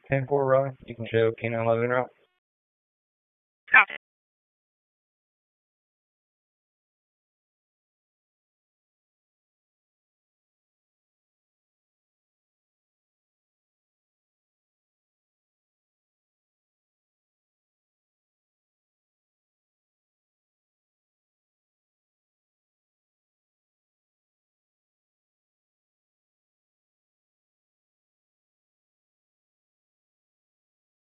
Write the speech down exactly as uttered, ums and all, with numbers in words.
ten four, Riley? You can show K nine eleven route.